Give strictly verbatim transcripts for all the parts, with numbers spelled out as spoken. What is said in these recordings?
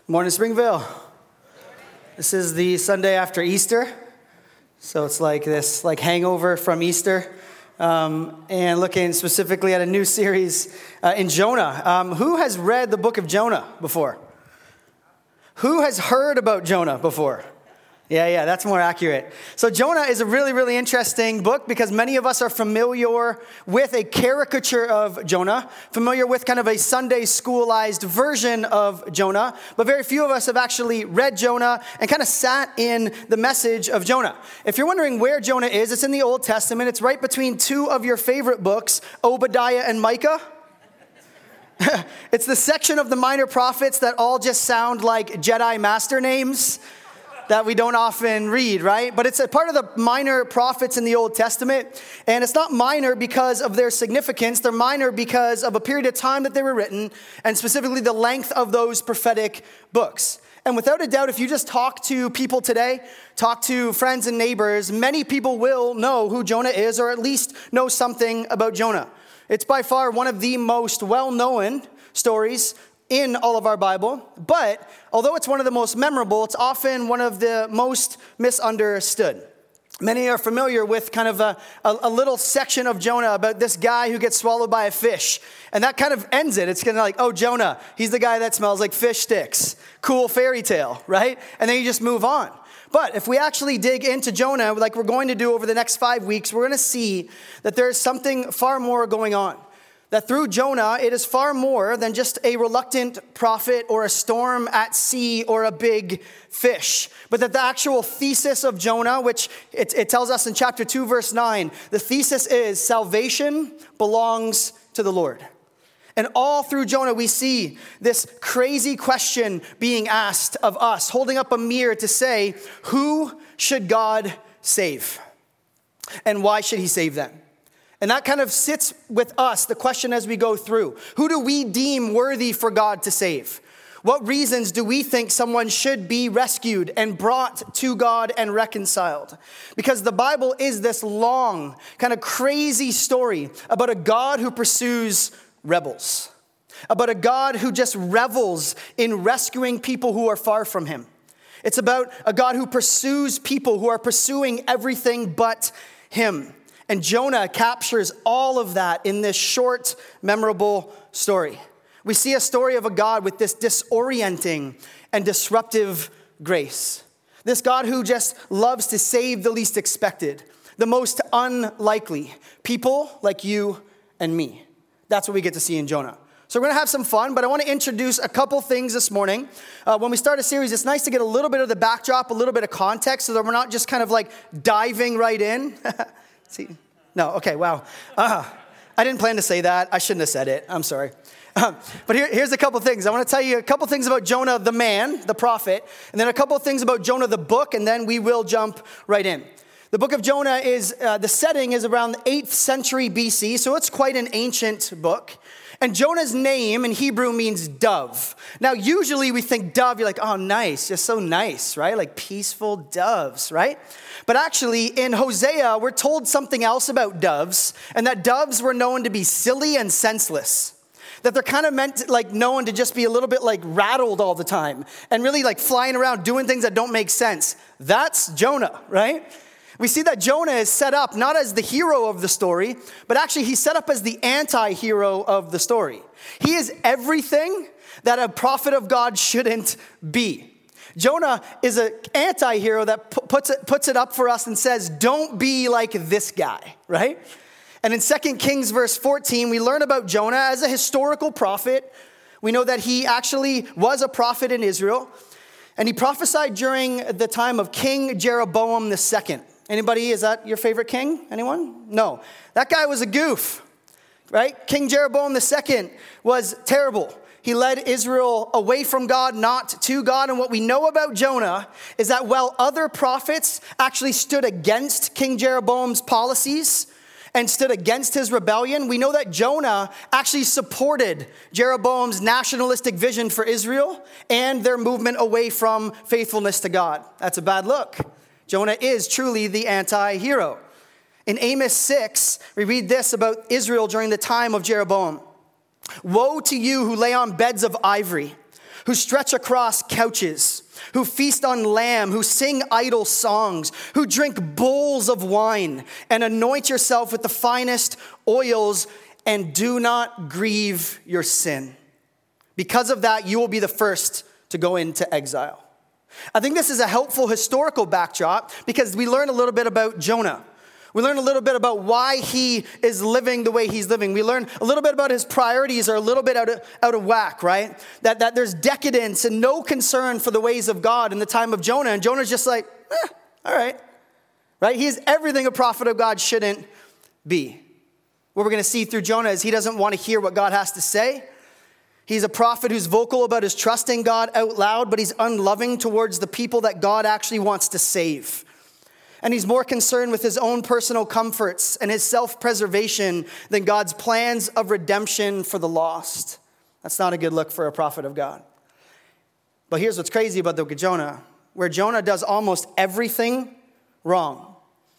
Morning, Springville. This is the Sunday after Easter, so it's like this like hangover from Easter, um, and looking specifically at a new series uh, in Jonah. Um, who has read the book of Jonah before? Who has heard about Jonah before? Yeah, yeah, that's more accurate. So Jonah is a really, really interesting book because many of us are familiar with a caricature of Jonah, familiar with kind of a Sunday schoolized version of Jonah, but very few of us have actually read Jonah and kind of sat in the message of Jonah. If you're wondering where Jonah is, it's in the Old Testament. It's right between two of your favorite books, Obadiah and Micah. It's the section of the minor prophets that all just sound like Jedi master names that we don't often read, right? But it's a part of the minor prophets in the Old Testament. And it's not minor because of their significance. They're minor because of a period of time that they were written, and specifically the length of those prophetic books. And without a doubt, if you just talk to people today, talk to friends and neighbors, many people will know who Jonah is, or at least know something about Jonah. It's by far one of the most well-known stories in all of our Bible, but although it's one of the most memorable, it's often one of the most misunderstood. Many are familiar with kind of a, a, a little section of Jonah about this guy who gets swallowed by a fish, and that kind of ends it. It's kind of like, oh, Jonah, he's the guy that smells like fish sticks. Cool fairy tale, right? And then you just move on. But if we actually dig into Jonah, like we're going to do over the next five weeks, we're going to see that there's something far more going on. That through Jonah, it is far more than just a reluctant prophet or a storm at sea or a big fish. But that the actual thesis of Jonah, which it, it tells us in chapter two, verse nine, the thesis is salvation belongs to the Lord. And all through Jonah, we see this crazy question being asked of us, holding up a mirror to say, who should God save? And why should he save them? And that kind of sits with us, the question as we go through. Who do we deem worthy for God to save? What reasons do we think someone should be rescued and brought to God and reconciled? Because the Bible is this long, kind of crazy story about a God who pursues rebels, about a God who just revels in rescuing people who are far from him. It's about a God who pursues people who are pursuing everything but him. And Jonah captures all of that in this short, memorable story. We see a story of a God with this disorienting and disruptive grace. This God who just loves to save the least expected, the most unlikely, people like you and me. That's what we get to see in Jonah. So we're going to have some fun, but I want to introduce a couple things this morning. Uh, when we start a series, it's nice to get a little bit of the backdrop, a little bit of context, so that we're not just kind of like diving right in. See? No, okay, wow. Uh, I didn't plan to say that. I shouldn't have said it. I'm sorry. Um, but here, here's a couple things. I want to tell you a couple things about Jonah the man, the prophet, and then a couple of things about Jonah the book, and then we will jump right in. The book of Jonah is, uh, the setting is around the eighth century B C, so it's quite an ancient book. And Jonah's name in Hebrew means dove. Now, usually we think dove, you're like, oh, nice, just so nice, right? Like peaceful doves, right? But actually, in Hosea, we're told something else about doves, and that doves were known to be silly and senseless. That they're kind of meant, to, like, known to just be a little bit, like, rattled all the time, and really, like, flying around doing things that don't make sense. That's Jonah, right? We see that Jonah is set up not as the hero of the story, but actually he's set up as the anti-hero of the story. He is everything that a prophet of God shouldn't be. Jonah is an anti-hero that puts it, puts it up for us and says, don't be like this guy, right? And in Second Kings verse fourteen, we learn about Jonah as a historical prophet. We know that he actually was a prophet in Israel, and he prophesied during the time of King Jeroboam the Second. Anybody, is that your favorite king? Anyone? No. That guy was a goof, right? King Jeroboam the Second was terrible. He led Israel away from God, not to God. And what we know about Jonah is that while other prophets actually stood against King Jeroboam's policies and stood against his rebellion, we know that Jonah actually supported Jeroboam's nationalistic vision for Israel and their movement away from faithfulness to God. That's a bad look. Jonah is truly the anti-hero. In Amos six, we read this about Israel during the time of Jeroboam. Woe to you who lay on beds of ivory, who stretch across couches, who feast on lamb, who sing idle songs, who drink bowls of wine, and anoint yourself with the finest oils, and do not grieve your sin. Because of that, you will be the first to go into exile. I think this is a helpful historical backdrop because we learn a little bit about Jonah. We learn a little bit about why he is living the way he's living. We learn a little bit about his priorities are a little bit out of, out of whack, right? That, that there's decadence and no concern for the ways of God in the time of Jonah. And Jonah's just like, eh, all right, right? He is everything a prophet of God shouldn't be. What we're going to see through Jonah is he doesn't want to hear what God has to say. He's a prophet who's vocal about his trust in God out loud, but he's unloving towards the people that God actually wants to save. And he's more concerned with his own personal comforts and his self-preservation than God's plans of redemption for the lost. That's not a good look for a prophet of God. But here's what's crazy about the book of Jonah. Where Jonah does almost everything wrong,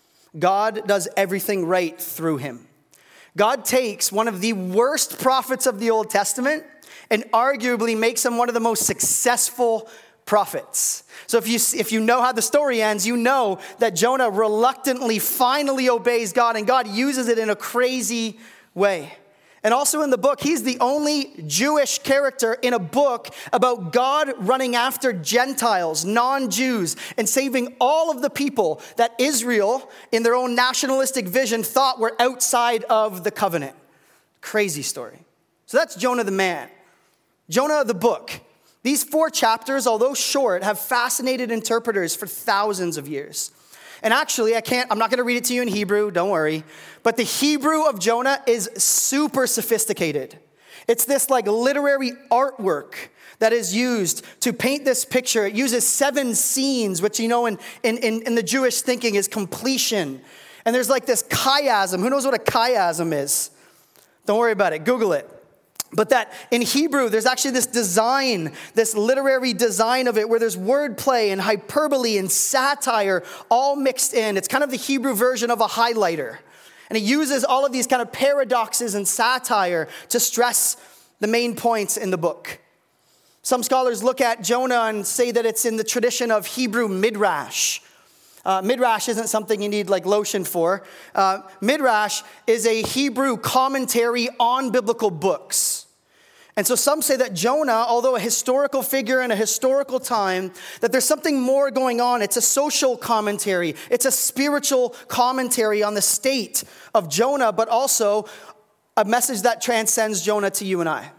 God does everything right through him. God takes one of the worst prophets of the Old Testament and arguably makes him one of the most successful prophets. So if you if you know how the story ends, you know that Jonah reluctantly finally obeys God, and God uses it in a crazy way. And also in the book, he's the only Jewish character in a book about God running after Gentiles, non-Jews, and saving all of the people that Israel, in their own nationalistic vision, thought were outside of the covenant. Crazy story. So that's Jonah the man. Jonah the book. These four chapters, although short, have fascinated interpreters for thousands of years. And actually, I can't, I'm not going to read it to you in Hebrew, don't worry. But the Hebrew of Jonah is super sophisticated. It's this like literary artwork that is used to paint this picture. It uses seven scenes, which, you know, in, in, in the Jewish thinking is completion. And there's like this chiasm. Who knows what a chiasm is? Don't worry about it. Google it. But that in Hebrew, there's actually this design, this literary design of it where there's wordplay and hyperbole and satire all mixed in. It's kind of the Hebrew version of a highlighter. And it uses all of these kind of paradoxes and satire to stress the main points in the book. Some scholars look at Jonah and say that it's in the tradition of Hebrew midrash. Uh, midrash isn't something you need like lotion for. Uh, midrash is a Hebrew commentary on biblical books. And so some say that Jonah, although a historical figure in a historical time, that there's something more going on. It's a social commentary. It's a spiritual commentary on the state of Jonah, but also a message that transcends Jonah to you and I.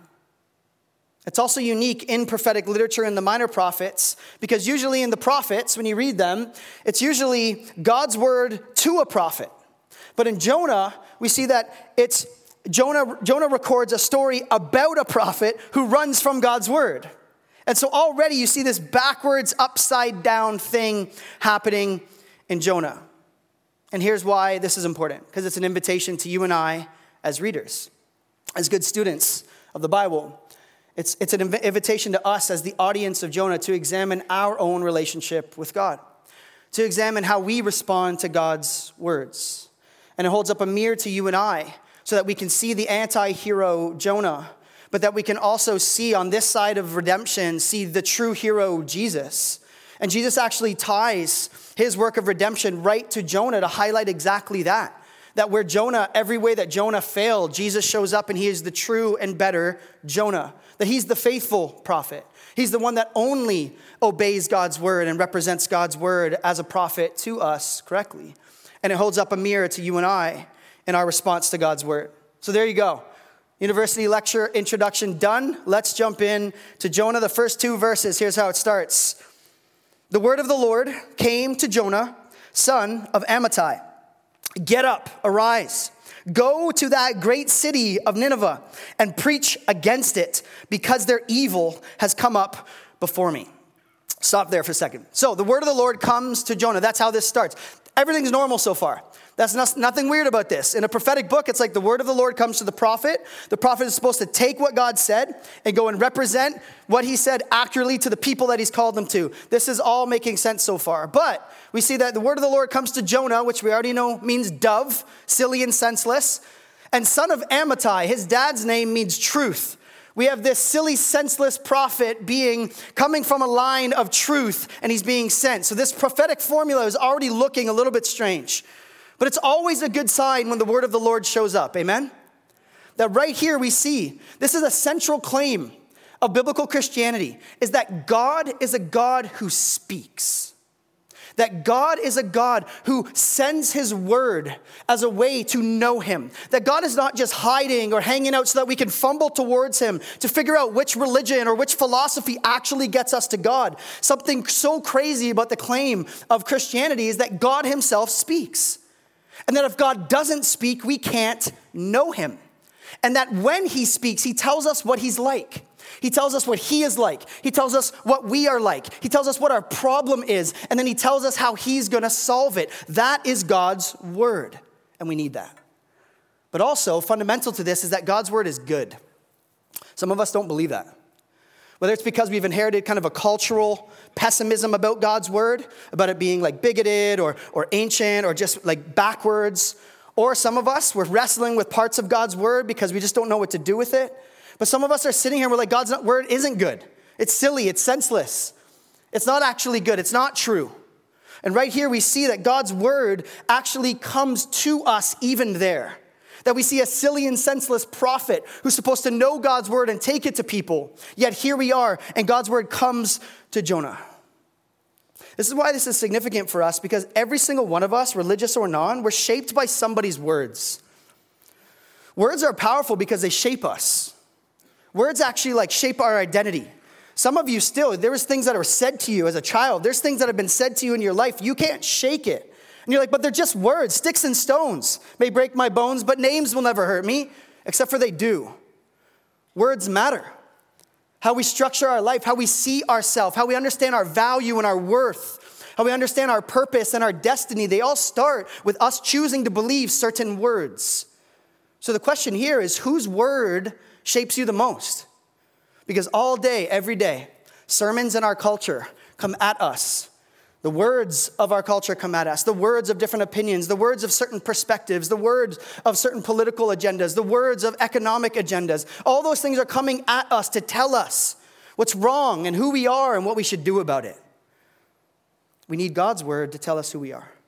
It's also unique in prophetic literature in the minor prophets, because usually in the prophets, when you read them, it's usually God's word to a prophet. But in Jonah, we see that it's Jonah, Jonah records a story about a prophet who runs from God's word. And so already you see this backwards, upside down thing happening in Jonah. And here's why this is important, because it's an invitation to you and I as readers, as good students of the Bible. It's, it's an invitation to us as the audience of Jonah to examine our own relationship with God, to examine how we respond to God's words. And it holds up a mirror to you and I so that we can see the anti-hero Jonah, but that we can also see on this side of redemption, see the true hero Jesus. And Jesus actually ties his work of redemption right to Jonah to highlight exactly that. That where Jonah, every way that Jonah failed, Jesus shows up and he is the true and better Jonah. That he's the faithful prophet. He's the one that only obeys God's word and represents God's word as a prophet to us correctly. And it holds up a mirror to you and I in our response to God's word. So there you go. University lecture introduction done. Let's jump in to Jonah, the first two verses. Here's how it starts. The word of the Lord came to Jonah, son of Amittai. Get up, arise, go to that great city of Nineveh and preach against it, because their evil has come up before me. Stop there for a second. So the word of the Lord comes to Jonah. That's how this starts. Everything's normal so far. That's not, nothing weird about this. In a prophetic book, it's like the word of the Lord comes to the prophet. The prophet is supposed to take what God said and go and represent what he said accurately to the people that he's called them to. This is all making sense so far. But we see that the word of the Lord comes to Jonah, which we already know means dove, silly and senseless. And son of Amittai, his dad's name means truth, We have this silly, senseless prophet being coming from a line of truth, and he's being sent. So this prophetic formula is already looking a little bit strange. But it's always a good sign when the word of the Lord shows up. Amen? That right here we see, this is a central claim of biblical Christianity, is that God is a God who speaks. That God is a God who sends his word as a way to know him. That God is not just hiding or hanging out so that we can fumble towards him to figure out which religion or which philosophy actually gets us to God. Something so crazy about the claim of Christianity is that God himself speaks. And that if God doesn't speak, we can't know him. And that when he speaks, he tells us what he's like. He tells us what he is like. He tells us what we are like. He tells us what our problem is. And then he tells us how he's going to solve it. That is God's word. And we need that. But also, fundamental to this is that God's word is good. Some of us don't believe that. Whether it's because we've inherited kind of a cultural pessimism about God's word, about it being like bigoted or, or ancient or just like backwards. Or some of us, we're wrestling with parts of God's word because we just don't know what to do with it. But some of us are sitting here, we're like, God's word isn't good. It's silly, it's senseless. It's not actually good, it's not true. And right here we see that God's word actually comes to us even there. That we see a silly and senseless prophet who's supposed to know God's word and take it to people. Yet here we are, and God's word comes to Jonah. This is why this is significant for us, because every single one of us, religious or non, we're shaped by somebody's words. Words are powerful because they shape us. Words actually like shape our identity. Some of you still, there was things that were said to you as a child. There's things that have been said to you in your life. You can't shake it. And you're like, but they're just words. Sticks and stones may break my bones, but names will never hurt me, except for they do. Words matter. How we structure our life, how we see ourselves, how we understand our value and our worth, how we understand our purpose and our destiny, they all start with us choosing to believe certain words. So the question here is, whose word shapes you the most? Because all day, every day, sermons in our culture come at us. The words of our culture come at us. The words of different opinions, the words of certain perspectives, the words of certain political agendas, the words of economic agendas. All those things are coming at us to tell us what's wrong and who we are and what we should do about it. We need God's word to tell us who we are.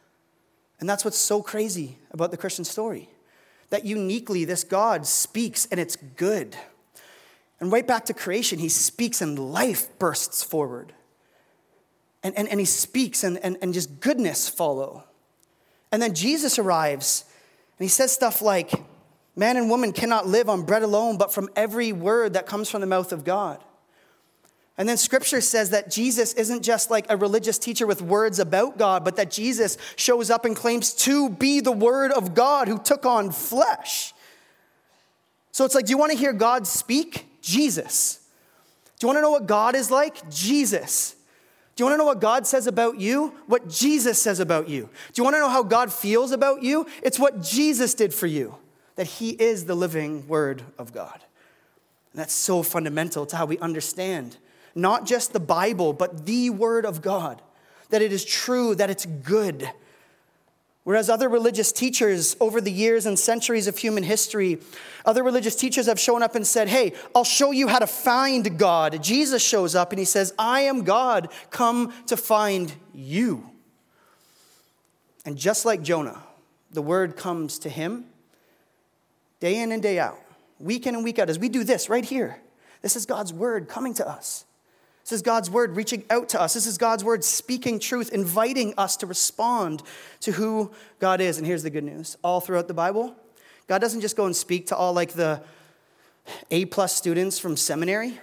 And that's what's so crazy about the Christian story. That uniquely this God speaks and it's good. And right back to creation, he speaks and life bursts forward. And, and, and he speaks and, and, and just goodness follow. And then Jesus arrives and he says stuff like, man and woman cannot live on bread alone, but from every word that comes from the mouth of God. And then scripture says that Jesus isn't just like a religious teacher with words about God, but that Jesus shows up and claims to be the word of God who took on flesh. So it's like, do you want to hear God speak? Jesus. Do you want to know what God is like? Jesus. Do you want to know what God says about you? What Jesus says about you. Do you want to know how God feels about you? It's what Jesus did for you. That he is the living word of God. And that's so fundamental to how we understand not just the Bible, but the word of God. That it is true, that it's good. Whereas other religious teachers over the years and centuries of human history, other religious teachers have shown up and said, hey, I'll show you how to find God. Jesus shows up and he says, I am God, come to find you. And just like Jonah, the word comes to him day in and day out, week in and week out, as we do this right here. This is God's word coming to us. This is God's word reaching out to us. This is God's word speaking truth, inviting us to respond to who God is. And here's the good news. All throughout the Bible, God doesn't just go and speak to all like the A-plus students from seminary.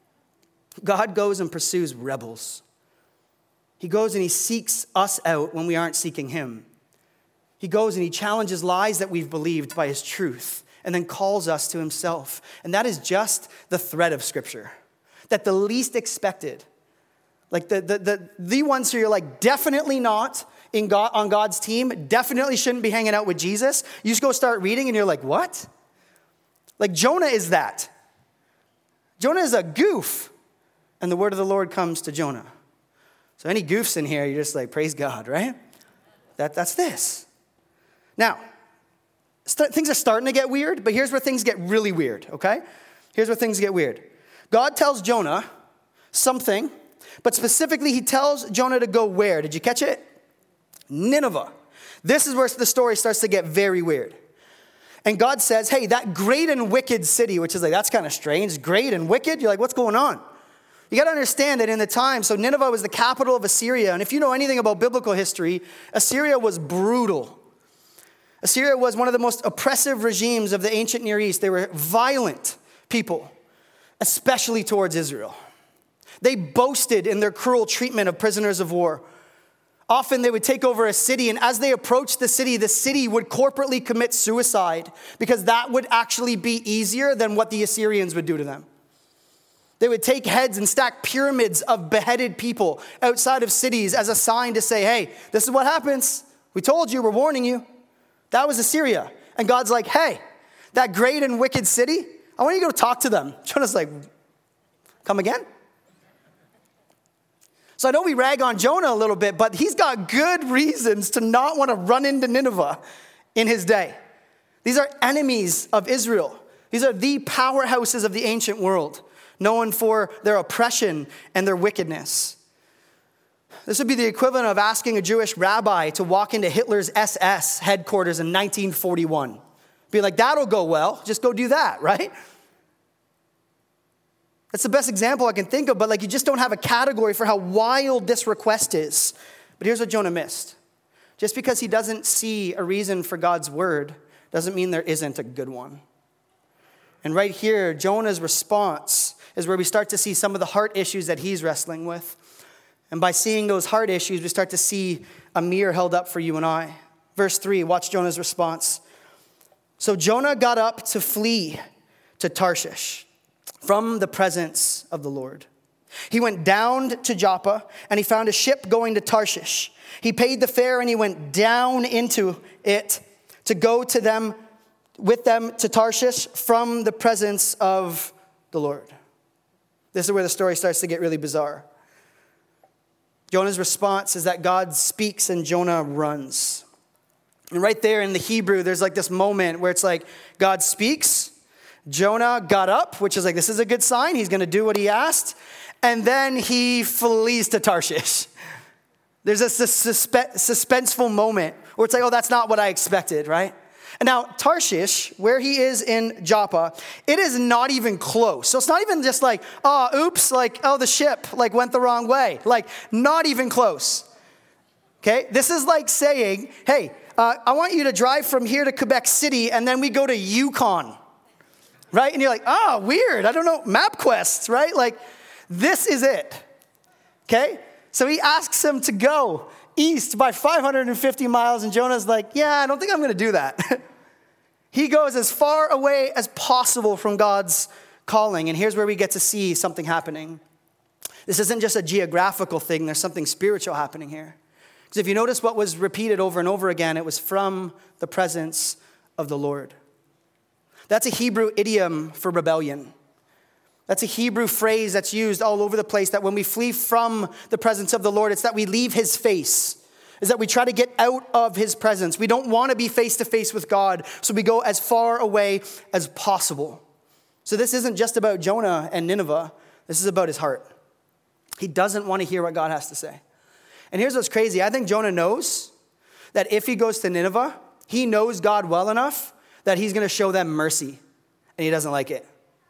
God goes and pursues rebels. He goes and he seeks us out when we aren't seeking him. He goes and he challenges lies that we've believed by his truth and then calls us to himself. And that is just the thread of Scripture. That the least expected, like the, the, the, the ones who you're like definitely not in God, on God's team, definitely shouldn't be hanging out with Jesus. You just go start reading and you're like, what? Like Jonah is that. Jonah is a goof. And the word of the Lord comes to Jonah. So any goofs in here, you're just like, praise God, right? That, that's this. Now, st- things are starting to get weird, but here's where things get really weird, okay? here's where things get weird. God tells Jonah something, but specifically he tells Jonah to go where? Did you catch it? Nineveh. This is where the story starts to get very weird. And God says, hey, that great and wicked city, which is like, that's kind of strange. Great and wicked? You're like, what's going on? You got to understand that in the time, so Nineveh was the capital of Assyria. And if you know anything about biblical history, Assyria was brutal. Assyria was one of the most oppressive regimes of the ancient Near East. They were violent people, especially towards Israel. They boasted in their cruel treatment of prisoners of war. Often they would take over a city, and as they approached the city, the city would corporately commit suicide because that would actually be easier than what the Assyrians would do to them. They would take heads and stack pyramids of beheaded people outside of cities as a sign to say, hey, this is what happens. We told you, we're warning you. That was Assyria. And God's like, hey, that great and wicked city, I want you to go talk to them. Jonah's like, come again? So I know we rag on Jonah a little bit, but he's got good reasons to not want to run into Nineveh in his day. These are enemies of Israel. These are the powerhouses of the ancient world, known for their oppression and their wickedness. This would be the equivalent of asking a Jewish rabbi to walk into Hitler's S S headquarters in nineteen forty-one. Be like, that'll go well. Just go do that, right? That's the best example I can think of, but like you just don't have a category for how wild this request is. But here's what Jonah missed. Just because he doesn't see a reason for God's word doesn't mean there isn't a good one. And right here, Jonah's response is where we start to see some of the heart issues that he's wrestling with. And by seeing those heart issues, we start to see a mirror held up for you and I. Verse three, watch Jonah's response. So Jonah got up to flee to Tarshish from the presence of the Lord. He went down to Joppa, and he found a ship going to Tarshish. He paid the fare, and he went down into it to go to them, with them to Tarshish from the presence of the Lord. This is where the story starts to get really bizarre. Jonah's response is that God speaks and Jonah runs. And right there in the Hebrew, there's like this moment where it's like God speaks, Jonah got up, which is like, this is a good sign. He's going to do what he asked. And then he flees to Tarshish. There's this, this suspe- suspenseful moment where it's like, oh, that's not what I expected, right? And now Tarshish, where he is in Joppa, it is not even close. So it's not even just like, oh, oops, like, oh, the ship like went the wrong way. Like, not even close. Okay? This is like saying, hey, uh, I want you to drive from here to Quebec City, and then we go to Yukon. Right? And you're like, oh, weird. I don't know. MapQuest, right? Like, this is it. Okay? So he asks him to go east by five hundred fifty miles, and Jonah's like, yeah, I don't think I'm going to do that. He goes as far away as possible from God's calling, and here's where we get to see something happening. This isn't just a geographical thing. There's something spiritual happening here. Because if you notice what was repeated over and over again, it was from the presence of the Lord. That's a Hebrew idiom for rebellion. That's a Hebrew phrase that's used all over the place, that when we flee from the presence of the Lord, it's that we leave his face. Is that we try to get out of his presence. We don't want to be face to face with God, so we go as far away as possible. So this isn't just about Jonah and Nineveh. This is about his heart. He doesn't want to hear what God has to say. And here's what's crazy. I think Jonah knows that if he goes to Nineveh, he knows God well enough that he's going to show them mercy, and he doesn't like it.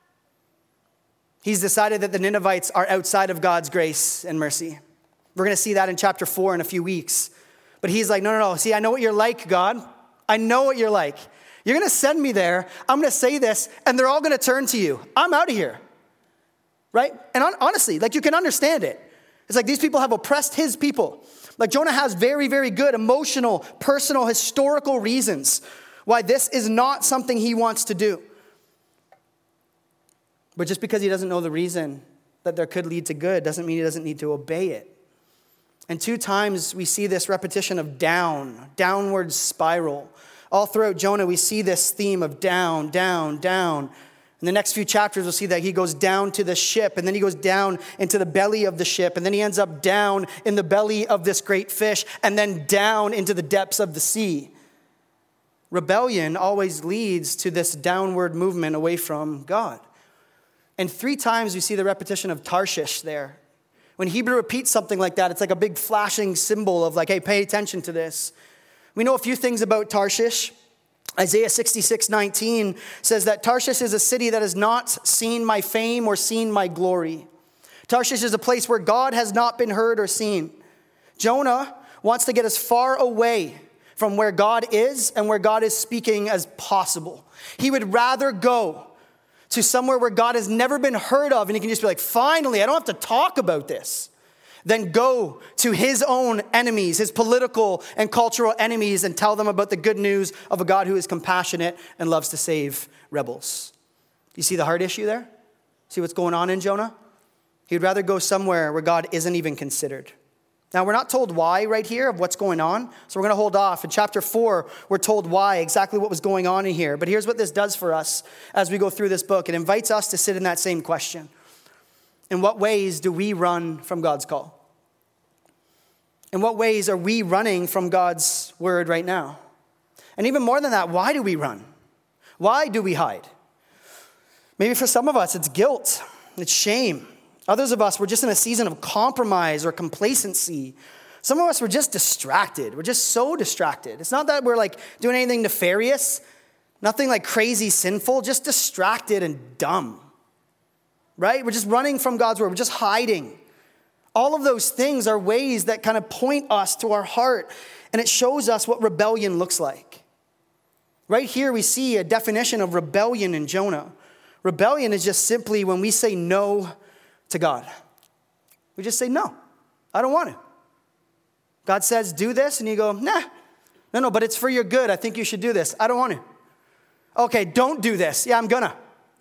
He's decided that the Ninevites are outside of God's grace and mercy. We're going to see that in chapter four in a few weeks. But he's like, no, no, no. See, I know what you're like, God. I know what you're like. You're going to send me there. I'm going to say this, and they're all going to turn to you. I'm out of here. Right? And honestly, like, you can understand it. It's like these people have oppressed his people. Like, Jonah has very, very good emotional, personal, historical reasons why this is not something he wants to do. But just because he doesn't know the reason that there could lead to good doesn't mean he doesn't need to obey it. And two times we see this repetition of down, downward spiral. All throughout Jonah, we see this theme of down, down, down. In the next few chapters, we'll see that he goes down to the ship, and then he goes down into the belly of the ship, and then he ends up down in the belly of this great fish, and then down into the depths of the sea. Rebellion always leads to this downward movement away from God. And three times we see the repetition of Tarshish there. When Hebrew repeats something like that, it's like a big flashing symbol of like, hey, pay attention to this. We know a few things about Tarshish. Isaiah sixty-six nineteen says that Tarshish is a city that has not seen my fame or seen my glory. Tarshish is a place where God has not been heard or seen. Jonah wants to get as far away from where God is and where God is speaking as possible. He would rather go to somewhere where God has never been heard of, and he can just be like, finally, I don't have to talk about this, than go to his own enemies, his political and cultural enemies, and tell them about the good news of a God who is compassionate and loves to save rebels. You see the heart issue there? See what's going on in Jonah? He would rather go somewhere where God isn't even considered. Now, we're not told why right here of what's going on, so we're going to hold off. In chapter four, we're told why, exactly what was going on in here. But here's what this does for us as we go through this book. It invites us to sit in that same question. In what ways do we run from God's call? In what ways are we running from God's word right now? And even more than that, why do we run? Why do we hide? Maybe for some of us, it's guilt, it's shame. Others of us, we're just in a season of compromise or complacency. Some of us, we're just distracted. We're just so distracted. It's not that we're like doing anything nefarious, nothing like crazy sinful, just distracted and dumb, right? We're just running from God's word. We're just hiding. All of those things are ways that kind of point us to our heart, and it shows us what rebellion looks like. Right here, we see a definition of rebellion in Jonah. Rebellion is just simply when we say no to God. We just say, no, I don't want to. God says, do this, and you go, nah, no, no, but it's for your good. I think you should do this. I don't want to. Okay, don't do this. Yeah, I'm gonna.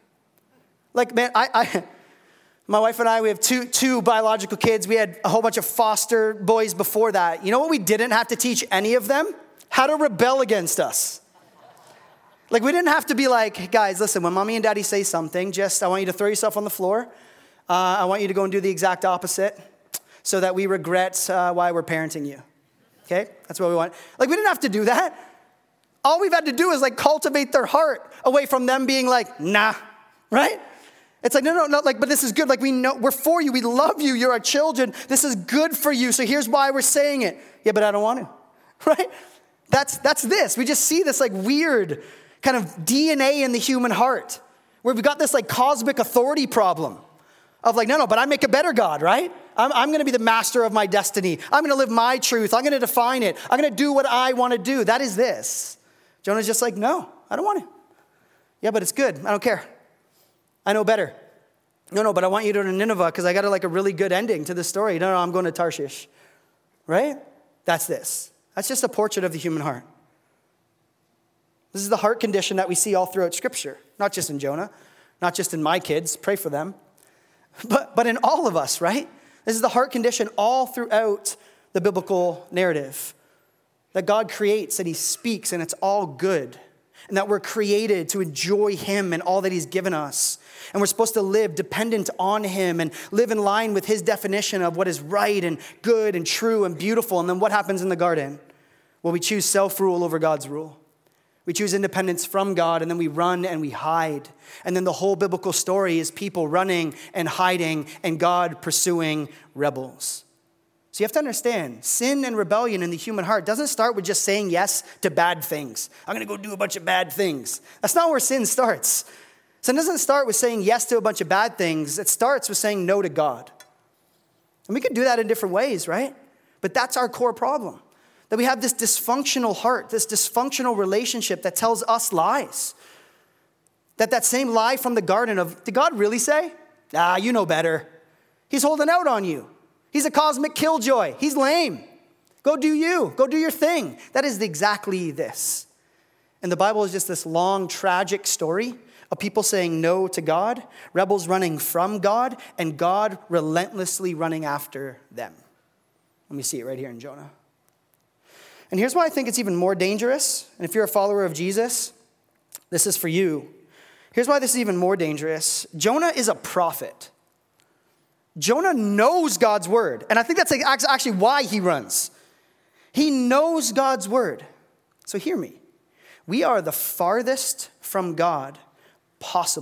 Like, man, I, I my wife and I, we have two, two biological kids. We had a whole bunch of foster boys before that. You know what we didn't have to teach any of them? How to rebel against us. Like, we didn't have to be like, guys, listen, when mommy and daddy say something, just, I want you to throw yourself on the floor. Uh, I want you to go and do the exact opposite so that we regret uh, why we're parenting you. Okay? That's what we want. Like, we didn't have to do that. All we've had to do is, like, cultivate their heart away from them being like, nah, right? It's like, no, no, no, like, but this is good. Like, we know, we're for you. We love you. You're our children. This is good for you. So here's why we're saying it. Yeah, but I don't want to, right? That's, that's this. We just see this, like, weird kind of D N A in the human heart where we've got this, like, cosmic authority problem. Of like, no, no, but I make a better God, right? I'm, I'm going to be the master of my destiny. I'm going to live my truth. I'm going to define it. I'm going to do what I want to do. That is this. Jonah's just like, no, I don't want to. Yeah, but it's good. I don't care. I know better. No, no, but I want you to go to Nineveh because I got a, like a really good ending to this story. No, no, I'm going to Tarshish, right? That's this. That's just a portrait of the human heart. This is the heart condition that we see all throughout Scripture, not just in Jonah, not just in my kids. Pray for them. But, but in all of us, right? This is the heart condition all throughout the biblical narrative. That God creates and he speaks and it's all good. And that we're created to enjoy him and all that he's given us. And we're supposed to live dependent on him and live in line with his definition of what is right and good and true and beautiful. And then what happens in the garden? Well, we choose self-rule over God's rule. We choose independence from God, and then we run and we hide. And then the whole biblical story is people running and hiding and God pursuing rebels. So you have to understand, sin and rebellion in the human heart doesn't start with just saying yes to bad things. I'm going to go do a bunch of bad things. That's not where sin starts. Sin doesn't start with saying yes to a bunch of bad things. It starts with saying no to God. And we can do that in different ways, right? But that's our core problem. That we have this dysfunctional heart, this dysfunctional relationship that tells us lies. That that same lie from the garden of, did God really say? Ah, you know better. He's holding out on you. He's a cosmic killjoy. He's lame. Go do you. Go do your thing. That is exactly this. And the Bible is just this long, tragic story of people saying no to God, rebels running from God, and God relentlessly running after them. Let me see it right here in Jonah. And here's why I think it's even more dangerous. And if you're a follower of Jesus, this is for you. Here's why this is even more dangerous. Jonah is a prophet. Jonah knows God's word. And I think that's actually why he runs. He knows God's word. So hear me. We are the farthest from God possible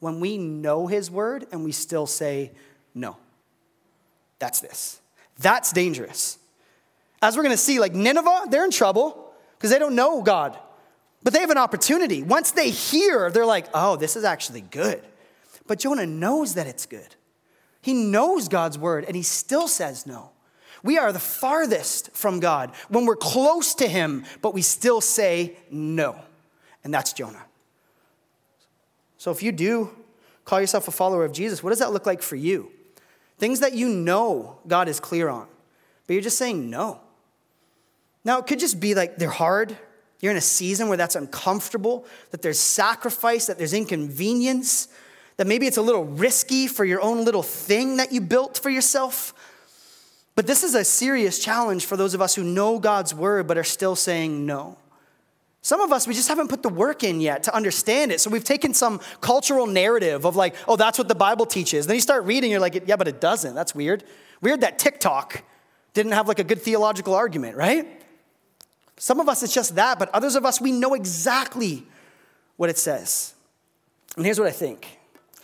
when we know his word and we still say no. That's this. That's dangerous. As we're going to see, like Nineveh, they're in trouble because they don't know God. But they have an opportunity. Once they hear, they're like, oh, this is actually good. But Jonah knows that it's good. He knows God's word, and he still says no. We are the farthest from God when we're close to him, but we still say no. And that's Jonah. So if you do call yourself a follower of Jesus, what does that look like for you? Things that you know God is clear on, but you're just saying no. Now, it could just be like they're hard. You're in a season where that's uncomfortable, that there's sacrifice, that there's inconvenience, that maybe it's a little risky for your own little thing that you built for yourself. But this is a serious challenge for those of us who know God's word but are still saying no. Some of us, we just haven't put the work in yet to understand it. So we've taken some cultural narrative of like, oh, that's what the Bible teaches. Then you start reading, you're like, yeah, but it doesn't. That's weird. Weird that TikTok didn't have like a good theological argument, right? Some of us, it's just that, but others of us, we know exactly what it says. And here's what I think.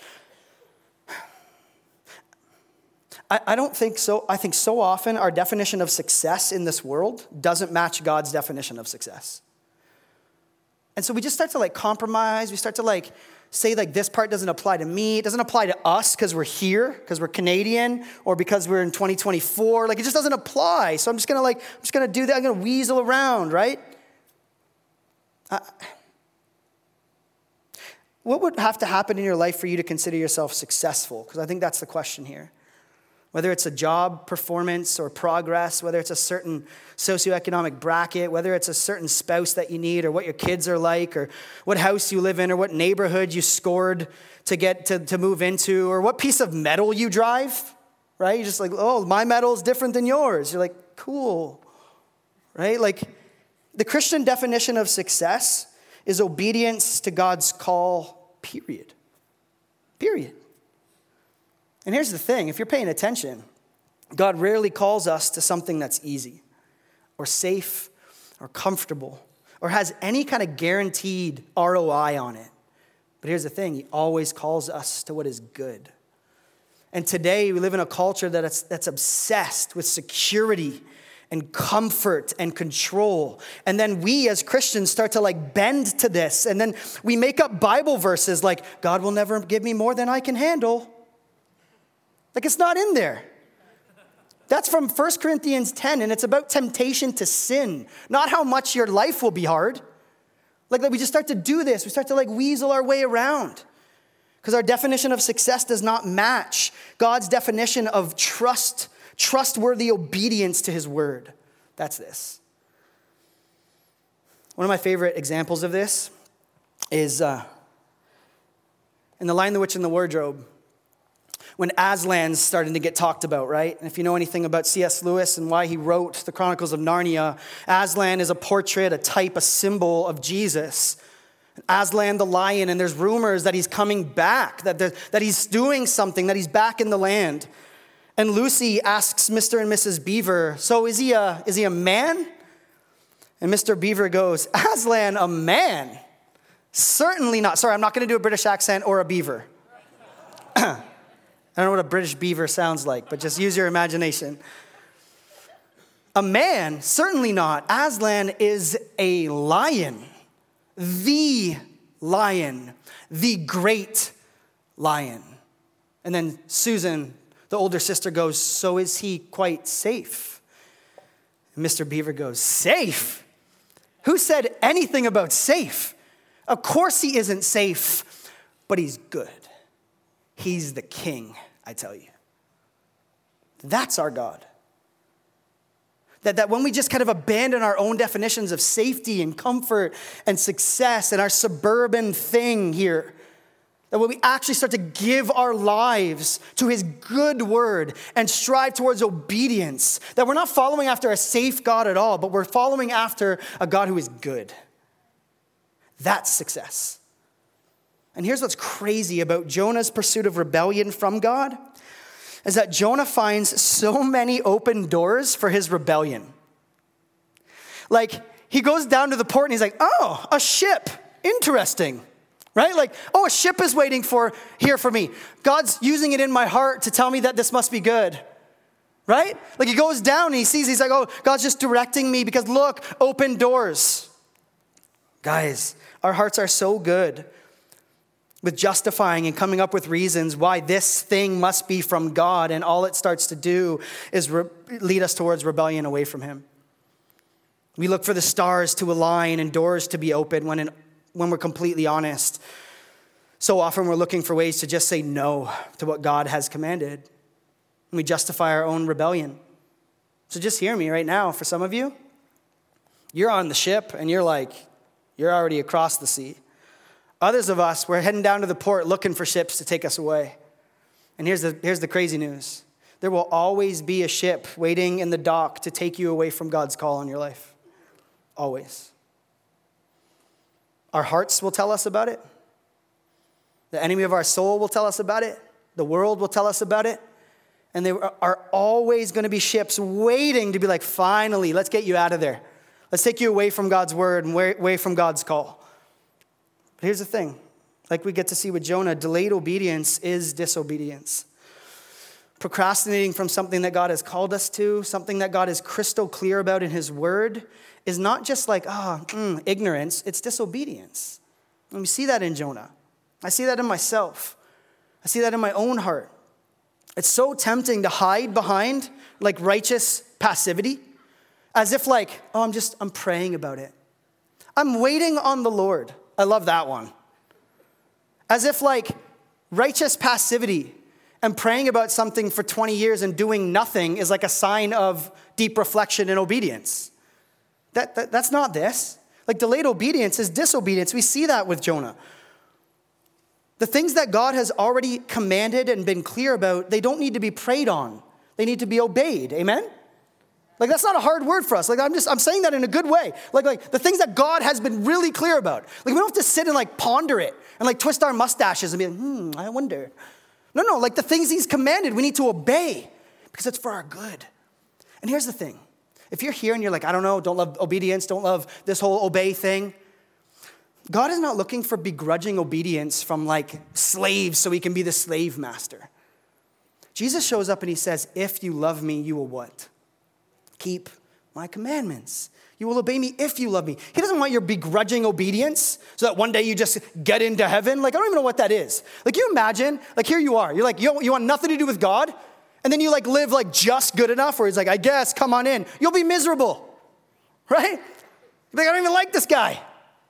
I, I don't think so. I think so often our definition of success in this world doesn't match God's definition of success. And so we just start to like compromise. We start to like say like this part doesn't apply to me. It doesn't apply to us because we're here, because we're Canadian, or because we're in twenty twenty-four. Like it just doesn't apply. So I'm just gonna like, I'm just gonna do that. I'm gonna weasel around, right? Uh, what would have to happen in your life for you to consider yourself successful? Because I think that's the question here. Whether it's a job performance or progress, whether it's a certain socioeconomic bracket, whether it's a certain spouse that you need or what your kids are like or what house you live in or what neighborhood you scored to get to, to move into or what piece of metal you drive, right? You're just like, oh, my metal is different than yours. You're like, cool, right? Like the Christian definition of success is obedience to God's call, period. Period. And here's the thing, if you're paying attention, God rarely calls us to something that's easy or safe or comfortable or has any kind of guaranteed R O I on it. But here's the thing, he always calls us to what is good. And today we live in a culture that is, that's obsessed with security and comfort and control. And then we as Christians start to like bend to this. And then we make up Bible verses like, God will never give me more than I can handle. Like it's not in there. That's from First Corinthians ten, and it's about temptation to sin, not how much your life will be hard. Like, like we just start to do this. We start to like weasel our way around because our definition of success does not match God's definition of trust, trustworthy obedience to his word. That's this. One of my favorite examples of this is uh, in The Lion, the Witch, and the Wardrobe. When Aslan's starting to get talked about, right? And if you know anything about C S Lewis and why he wrote the Chronicles of Narnia, Aslan is a portrait, a type, a symbol of Jesus. Aslan the lion, and there's rumors that he's coming back, that, that he's doing something, that he's back in the land. And Lucy asks Mister and Missus Beaver, so is he a, is he a man? And Mister Beaver goes, Aslan, a man? Certainly not. Sorry, I'm not going to do a British accent or a beaver. I don't know what a British beaver sounds like, but just use your imagination. A man, certainly not. Aslan is a lion, the lion, the great lion. And then Susan, the older sister, goes, so is he quite safe? And Mister Beaver goes, safe? Who said anything about safe? Of course he isn't safe, but he's good. He's the king, I tell you. That's our God. That, that when we just kind of abandon our own definitions of safety and comfort and success and our suburban thing here, that when we actually start to give our lives to his good word and strive towards obedience, that we're not following after a safe God at all, but we're following after a God who is good. That's success. And here's what's crazy about Jonah's pursuit of rebellion from God, is that Jonah finds so many open doors for his rebellion. Like, he goes down to the port and he's like, oh, a ship, interesting, right? Like, oh, a ship is waiting for here for me. God's using it in my heart to tell me that this must be good, right? Like he goes down and he sees, he's like, oh, God's just directing me because look, open doors. Guys, our hearts are so good with justifying and coming up with reasons why this thing must be from God, and all it starts to do is re- lead us towards rebellion away from him. We look for the stars to align and doors to be open when, in, when we're completely honest. So often we're looking for ways to just say no to what God has commanded. And we justify our own rebellion. So just hear me right now. For some of you, you're on the ship and you're like, you're already across the sea. Others of us, we're heading down to the port looking for ships to take us away. And here's the, here's the crazy news. There will always be a ship waiting in the dock to take you away from God's call on your life. Always. Our hearts will tell us about it. The enemy of our soul will tell us about it. The world will tell us about it. And there are always going to be ships waiting to be like, finally, let's get you out of there. Let's take you away from God's word and away from God's call. But here's the thing. Like we get to see with Jonah, delayed obedience is disobedience. Procrastinating from something that God has called us to, something that God is crystal clear about in his word, is not just like, ah, oh, mm, ignorance, it's disobedience. And we see that in Jonah. I see that in myself. I see that in my own heart. It's so tempting to hide behind like righteous passivity, as if like, oh, I'm just, I'm praying about it. I'm waiting on the Lord. I love that one. As if like righteous passivity and praying about something for twenty years and doing nothing is like a sign of deep reflection and obedience. That, that That's not this. Like delayed obedience is disobedience. We see that with Jonah. The things that God has already commanded and been clear about, they don't need to be prayed on. They need to be obeyed. Amen? Like that's not a hard word for us. Like I'm just, I'm saying that in a good way. Like, like the things that God has been really clear about. Like we don't have to sit and like ponder it and like twist our mustaches and be like, hmm, I wonder. No, no, like the things he's commanded, we need to obey because it's for our good. And here's the thing. If you're here and you're like, I don't know, don't love obedience, don't love this whole obey thing. God is not looking for begrudging obedience from like slaves so he can be the slave master. Jesus shows up and he says, if you love me, you will what? Keep my commandments. You will obey me if you love me. He doesn't want your begrudging obedience so that one day you just get into heaven. Like, I don't even know what that is. Like, you imagine, like, here you are. You're like, you, you want nothing to do with God, and then you, like, live, like, just good enough where he's like, I guess, come on in. You'll be miserable, right? You're like, I don't even like this guy.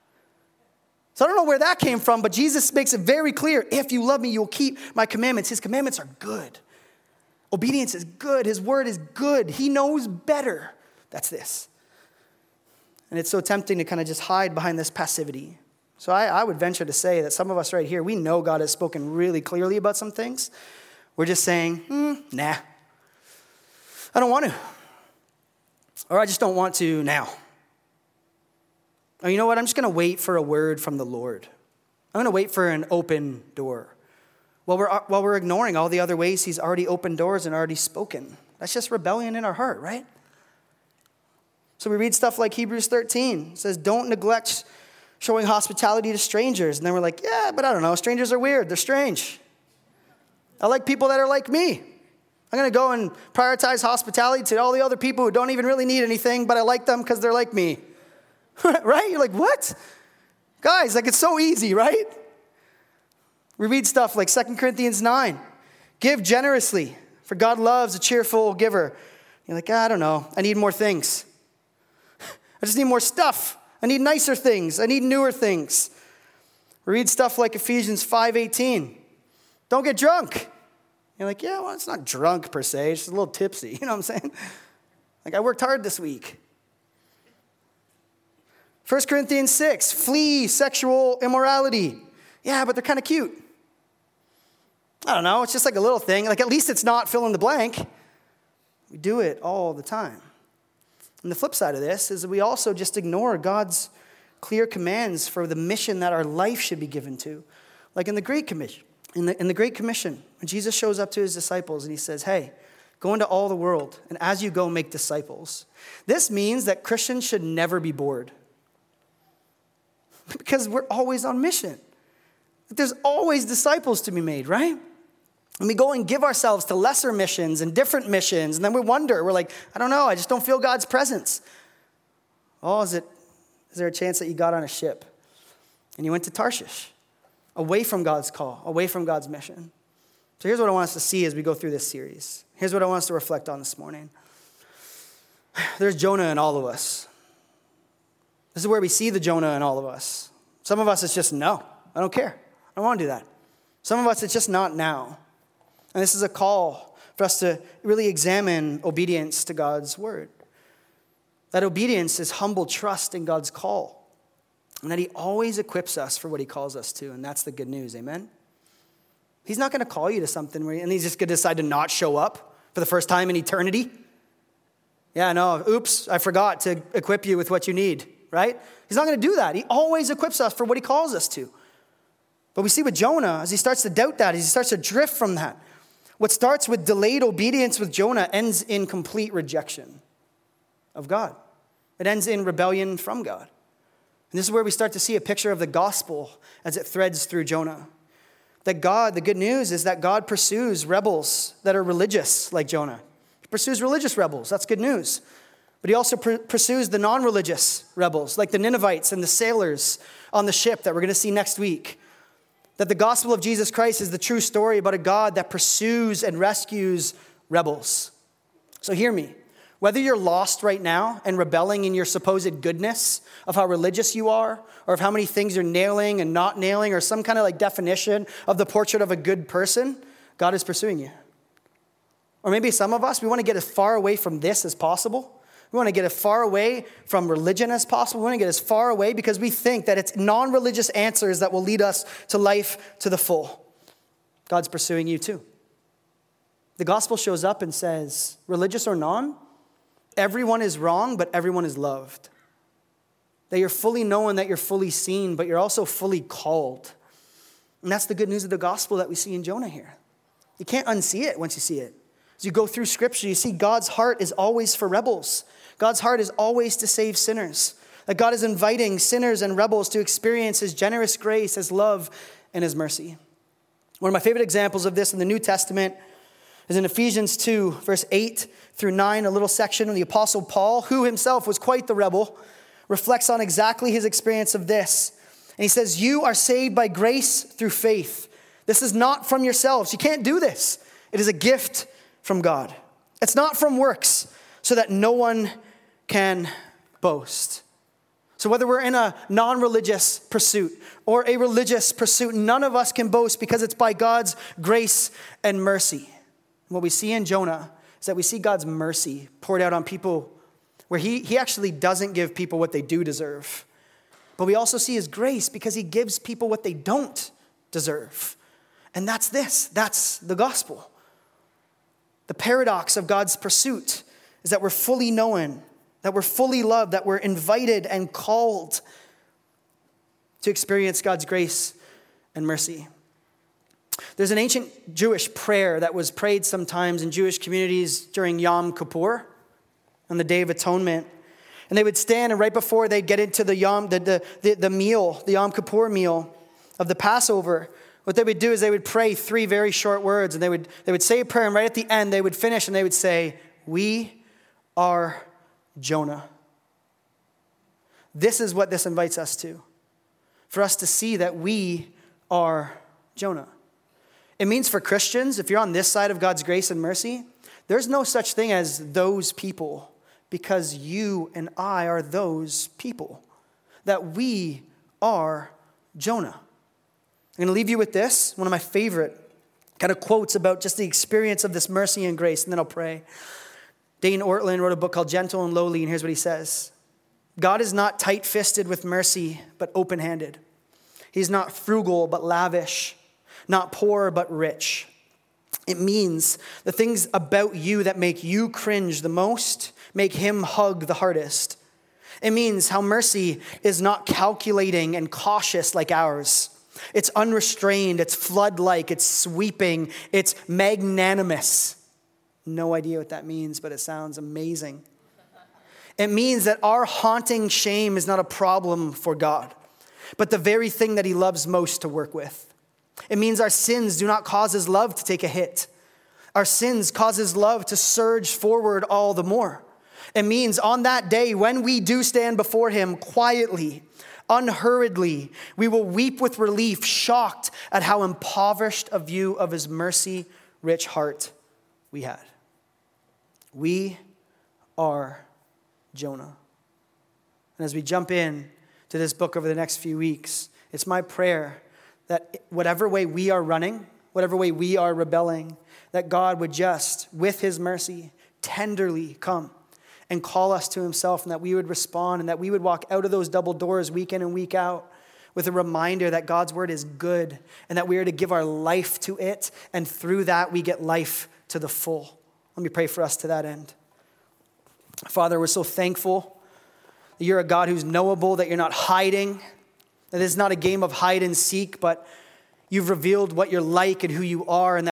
So I don't know where that came from, but Jesus makes it very clear. If you love me, you will keep my commandments. His commandments are good. Obedience is good. His word is good. He knows better. That's this. And it's so tempting to kind of just hide behind this passivity. So I, I would venture to say that some of us right here, we know God has spoken really clearly about some things. We're just saying, hmm, nah, I don't want to. Or I just don't want to now. Or you know what? I'm just going to wait for a word from the Lord. I'm going to wait for an open door. While we're, while we're ignoring all the other ways he's already opened doors and already spoken. That's just rebellion in our heart, right? So we read stuff like Hebrews thirteen. It says, don't neglect showing hospitality to strangers. And then we're like, yeah, but I don't know. Strangers are weird. They're strange. I like people that are like me. I'm going to go and prioritize hospitality to all the other people who don't even really need anything, but I like them because they're like me. Right? You're like, what? Guys, like it's so easy, right? We read stuff like Second Corinthians nine. Give generously, for God loves a cheerful giver. You're like, ah, I don't know. I need more things. I just need more stuff. I need nicer things. I need newer things. We read stuff like Ephesians five eighteen. Don't get drunk. You're like, yeah, well, it's not drunk per se. It's just a little tipsy. You know what I'm saying? Like, I worked hard this week. First Corinthians six. Flee sexual immorality. Yeah, but they're kind of cute. I don't know, it's just like a little thing. Like at least it's not fill in the blank. We do it all the time. And the flip side of this is that we also just ignore God's clear commands for the mission that our life should be given to. Like in the Great Commission. In the, in the Great Commission, when Jesus shows up to his disciples and he says, hey, go into all the world, and as you go, make disciples. This means that Christians should never be bored. Because we're always on mission. There's always disciples to be made, right? And we go and give ourselves to lesser missions and different missions, and then we wonder, we're like, I don't know, I just don't feel God's presence. Oh, is it, is there a chance that you got on a ship and you went to Tarshish, away from God's call, away from God's mission? So here's what I want us to see as we go through this series. Here's what I want us to reflect on this morning. There's Jonah in all of us. This is where we see the Jonah in all of us. Some of us, it's just, no, I don't care. I don't want to do that. Some of us, it's just not now. And this is a call for us to really examine obedience to God's word. That obedience is humble trust in God's call. And that he always equips us for what he calls us to. And that's the good news, amen? He's not going to call you to something where, and he's just going to decide to not show up for the first time in eternity. Yeah, no, oops, I forgot to equip you with what you need, right? He's not going to do that. He always equips us for what he calls us to. But we see with Jonah, as he starts to doubt that, as he starts to drift from that, what starts with delayed obedience with Jonah ends in complete rejection of God. It ends in rebellion from God. And this is where we start to see a picture of the gospel as it threads through Jonah. That God, the good news is that God pursues rebels that are religious like Jonah. He pursues religious rebels. That's good news. But he also pr- pursues the non-religious rebels like the Ninevites and the sailors on the ship that we're going to see next week. That the gospel of Jesus Christ is the true story about a God that pursues and rescues rebels. So hear me. Whether you're lost right now and rebelling in your supposed goodness of how religious you are, or of how many things you're nailing and not nailing, or some kind of like definition of the portrait of a good person, God is pursuing you. Or maybe some of us, we want to get as far away from this as possible. We want to get as far away from religion as possible. We want to get as far away because we think that it's non-religious answers that will lead us to life to the full. God's pursuing you too. The gospel shows up and says, religious or non, everyone is wrong, but everyone is loved. That you're fully known, that you're fully seen, but you're also fully called. And that's the good news of the gospel that we see in Jonah here. You can't unsee it once you see it. As you go through scripture, you see God's heart is always for rebels. God's heart is always to save sinners. That God is inviting sinners and rebels to experience his generous grace, his love, and his mercy. One of my favorite examples of this in the New Testament is in Ephesians two, verse eight through nine, a little section of the Apostle Paul, who himself was quite the rebel, reflects on exactly his experience of this. And he says, you are saved by grace through faith. This is not from yourselves. You can't do this. It is a gift from God. It's not from works, so that no one can boast. So whether we're in a non-religious pursuit or a religious pursuit, none of us can boast because it's by God's grace and mercy. And what we see in Jonah is that we see God's mercy poured out on people where he, he actually doesn't give people what they do deserve. But we also see his grace because he gives people what they don't deserve. And that's this. That's the gospel. The paradox of God's pursuit is that we're fully known, that we're fully loved, that we're invited and called to experience God's grace and mercy. There's an ancient Jewish prayer that was prayed sometimes in Jewish communities during Yom Kippur, on the Day of Atonement. And they would stand, and right before they'd get into the Yom, the, the, the, the meal, the Yom Kippur meal of the Passover, what they would do is they would pray three very short words, and they would, they would say a prayer, and right at the end they would finish, and they would say, we are Jonah. This is what this invites us to, for us to see that we are Jonah. It means for Christians, if you're on this side of God's grace and mercy, there's no such thing as those people, because you and I are those people, that we are Jonah. I'm going to leave you with this, one of my favorite kind of quotes about just the experience of this mercy and grace, and then I'll pray. Dane Ortlund wrote a book called Gentle and Lowly, and here's what he says. God is not tight-fisted with mercy, but open-handed. He's not frugal, but lavish. Not poor, but rich. It means the things about you that make you cringe the most make him hug the hardest. It means how mercy is not calculating and cautious like ours. It's unrestrained, it's flood-like, it's sweeping, it's magnanimous. No idea what that means, but it sounds amazing. It means that our haunting shame is not a problem for God, but the very thing that he loves most to work with. It means our sins do not cause his love to take a hit. Our sins cause his love to surge forward all the more. It means on that day when we do stand before him quietly, unhurriedly, we will weep with relief, shocked at how impoverished a view of his mercy-rich heart we had. We are Jonah. And as we jump in to this book over the next few weeks, it's my prayer that whatever way we are running, whatever way we are rebelling, that God would just, with his mercy, tenderly come and call us to himself, and that we would respond, and that we would walk out of those double doors week in and week out with a reminder that God's word is good and that we are to give our life to it, and through that we get life to the full. Let me pray for us to that end. Father, we're so thankful that you're a God who's knowable, that you're not hiding, that it's not a game of hide and seek, but you've revealed what you're like and who you are, and that